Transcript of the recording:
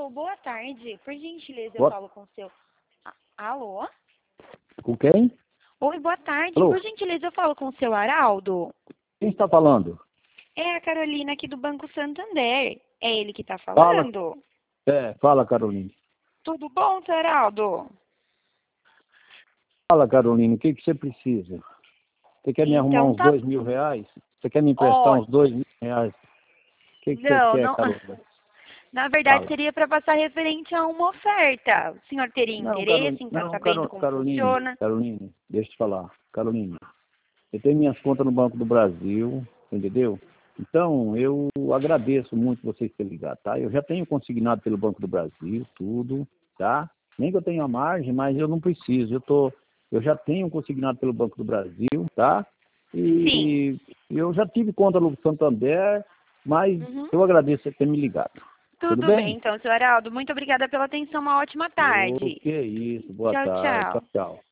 Alô, boa tarde. Por gentileza, eu Boa... falo com o seu... Alô? Com quem? Oi, boa tarde. Alô? Por gentileza, eu falo com o seu Araldo? Quem está falando? É a Carolina aqui do Banco Santander. É ele que está Fala. falando? Fala, Carolina. Tudo bom, seu Araldo? Fala, Carolina, o que você precisa? Você quer me arrumar Então uns tá... R$ 2.000? Você quer me emprestar Ó, uns R$ 2.000? O que você não, quer, não... Carolina? Na verdade, Fala. seria para passar referente a uma oferta. O senhor teria Não, interesse em estar sabendo como funciona? Carolina, deixa eu te falar. Carolina, eu tenho minhas contas no Banco do Brasil, entendeu? Então, eu agradeço muito vocês terem ligado, tá? Eu já tenho consignado pelo Banco do Brasil, tudo, tá? Nem que eu tenha margem, mas eu não preciso. Eu já tenho consignado pelo Banco do Brasil, tá? Sim. E eu já tive conta no Santander, mas Uhum. eu agradeço você ter me ligado. Tudo Tudo bem, bem? então, seu Araldo. Muito obrigada pela atenção. Uma ótima O tarde. que é isso? Boa Tchau, tarde. Tchau, tchau. tchau.